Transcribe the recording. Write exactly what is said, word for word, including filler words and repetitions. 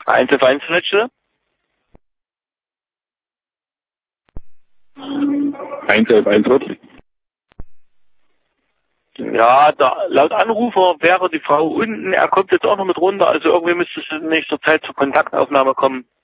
eins auf eins Letzte. eins auf eins Rotli. Ja, da, laut Anrufer wäre die Frau unten, er kommt jetzt auch noch mit runter, also irgendwie müsste es in nächster Zeit zur Kontaktaufnahme kommen.